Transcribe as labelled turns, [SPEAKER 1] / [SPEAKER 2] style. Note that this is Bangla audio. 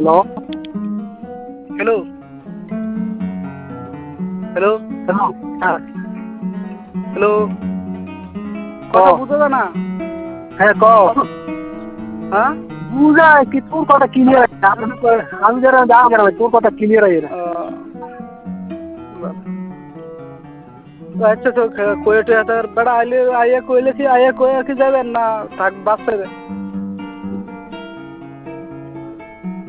[SPEAKER 1] হ্যালো
[SPEAKER 2] হ্যালো হ্যালো
[SPEAKER 1] হ্যালো হ্যাঁ
[SPEAKER 2] হ্যালো
[SPEAKER 1] ক
[SPEAKER 2] কথা বুঝো না?
[SPEAKER 1] হ্যাঁ ক
[SPEAKER 2] হ্যাঁ
[SPEAKER 1] বুঝা কি তোর কথা ক্লিয়ার আমি যারা যাও কেন ভাই তোর কথা ক্লিয়ার আই না
[SPEAKER 2] আচ্ছা তো কোয়েটে বেড়া আইলে আইয়া কইলে কি আইয়া কয়ে কি যাবেন না থাক বাস